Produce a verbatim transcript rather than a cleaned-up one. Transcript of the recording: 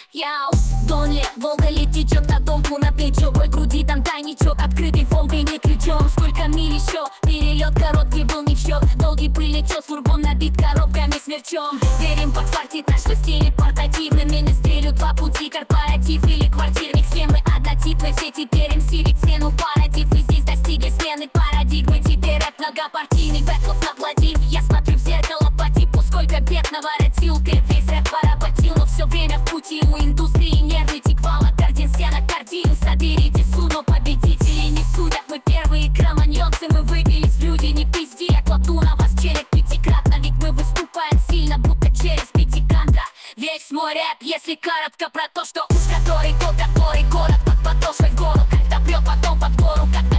Яу, Донли, Волга летит, чё-то домку на плечо. Бой груди, там тайничок, открытый фолгой не ключом. Сколько миль еще, перелет короткий был не в счет. Долгий прилетел, фургон набит коробками с мерчом. Верим, подфартит наш стиль портативными. Не стрелют два пути, корпоратив или квартирник. Схемы однотипные, все теперь эм си ведь стену парадив. Мы здесь достигли смены парадигмы. Теперь рэп многопартийный, бэклов наплодив. Я смотрю в зеркало по типу, сколько бед наворотил. Ты весь рэп поработил, но все время в пути. У индустрии нервный тик, вала, кардин, стена, кардин. Соберите суно, победители не судят. Мы первые кроманьонцы, мы выбились в люди, не пизди. Я кладу на вас челик пятикратно, ведь мы выступаем сильно, будто через пятикантра. Весь мой рэп, если коротко, про то, что уж который код, который город под подошвой в гору. Когда прет потом под гору, когда